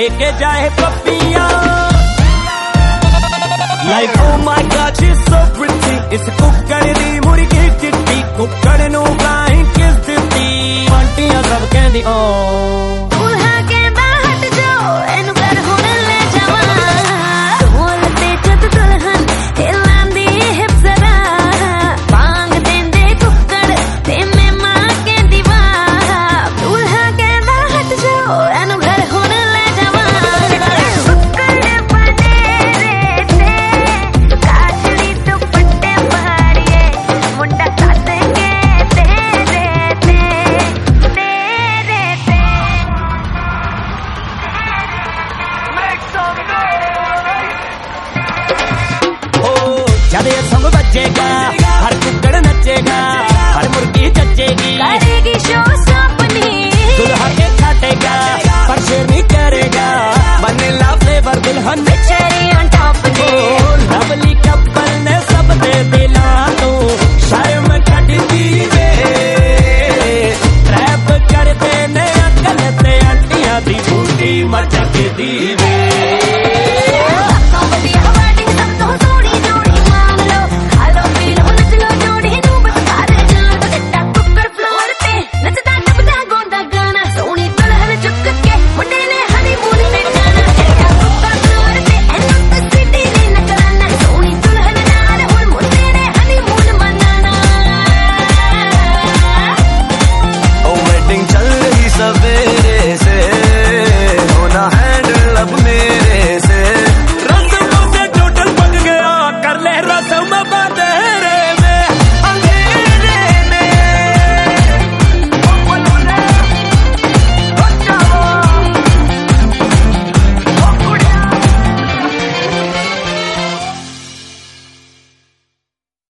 के जाए पपिया Like oh my God she's so pretty इस कुक्कड़ दी मुर्गी चिट्टी कुक्कड़ नू flying kiss दित्ती आंटियां सब कहंदी ओ दूल्हा कहंदा हट जाओ एनू घर हुण ले जावां ढोल ते जद दुल्हन हिलांदी हिप जरा बांग देंदे कुक्कड़ ते मैं मां कहंदी वाह दूल्हा कहंदा हट जाओ एनू घर हुण ले जावां कुक्कड़ बने रे ते काटली दुपट्टे मारिए मुंडा सद के तेरे ते जब ये संग बजेगा हर कुक्कड़ नचेगा हर मुर्गी चचेगी करेगी शो सपनी दुल्हा के खाटेगा पर शेरनी करेगा वनीला फ्लेवर दुल्हन चेरी ऑन टॉप ने लवली कपल ने सब दे दिला तो शर्म कटती वे रैप करते ने अकल ते आंटियां दी बूटी मचकदी